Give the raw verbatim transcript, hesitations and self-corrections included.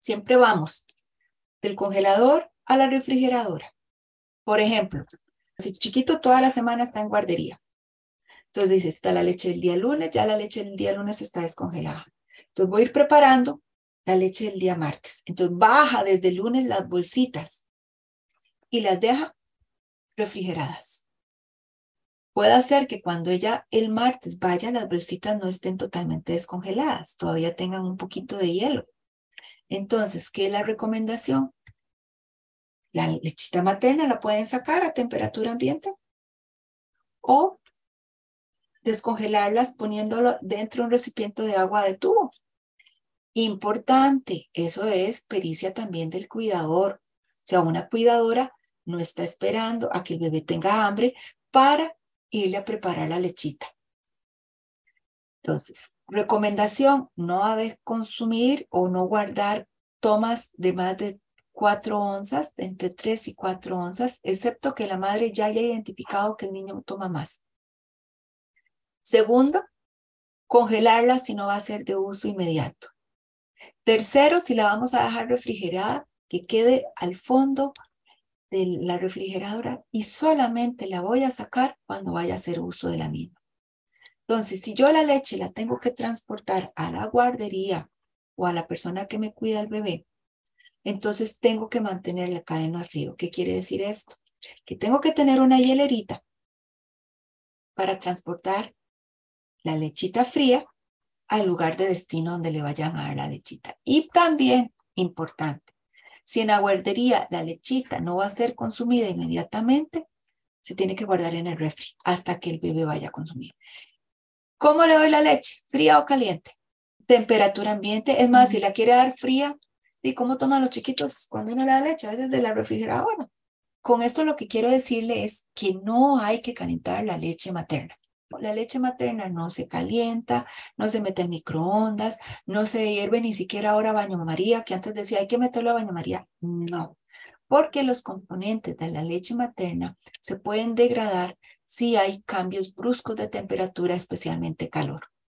Siempre vamos del congelador a la refrigeradora. Por ejemplo, si tu chiquito toda la semana está en guardería, entonces dice, está la leche del día lunes, ya la leche del día lunes está descongelada. Entonces voy a ir preparando la leche del día martes. Entonces baja desde el lunes las bolsitas y las deja refrigeradas. Puede hacer que cuando ella el martes vaya, las bolsitas no estén totalmente descongeladas, todavía tengan un poquito de hielo. Entonces, ¿qué es la recomendación? La lechita materna la pueden sacar a temperatura ambiente o descongelarlas poniéndolo dentro de un recipiente de agua de tubo. Importante, eso es pericia también del cuidador. O sea, una cuidadora no está esperando a que el bebé tenga hambre para irle a preparar la lechita. Entonces, recomendación, no ha de consumir o no guardar tomas de más de cuatro onzas, entre tres y cuatro onzas, excepto que la madre ya haya identificado que el niño toma más. Segundo, congelarla si no va a ser de uso inmediato. Tercero, si la vamos a dejar refrigerada, que quede al fondo de la refrigeradora y solamente la voy a sacar cuando vaya a hacer uso de la misma. Entonces, si yo la leche la tengo que transportar a la guardería o a la persona que me cuida al bebé, entonces tengo que mantener la cadena frío. ¿Qué quiere decir esto? Que tengo que tener una hielerita para transportar la lechita fría al lugar de destino donde le vayan a dar la lechita. Y también, importante, si en la guardería la lechita no va a ser consumida inmediatamente, se tiene que guardar en el refri hasta que el bebé vaya a consumir. ¿Cómo le doy la leche? ¿Fría o caliente? Temperatura ambiente. Es más, si la quiere dar fría, ¿y cómo toman los chiquitos cuando uno le da leche? A veces de la refrigeradora. Con esto lo que quiero decirle es que no hay que calentar la leche materna. La leche materna no se calienta, no se mete en microondas, no se hierve ni siquiera ahora a baño María, que antes decía hay que meterlo a baño María. No, porque los componentes de la leche materna se pueden degradar si hay cambios bruscos de temperatura, especialmente calor.